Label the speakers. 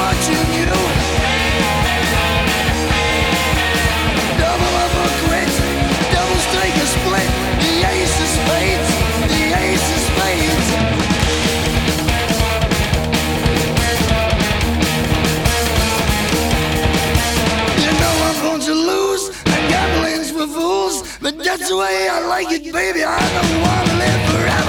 Speaker 1: watching you. Double up or quit, double strike or split. The ace of spades, the ace of spades. You know I'm going to lose, and gambling's for fools. But that's the way I like it, baby. I don't want to live forever.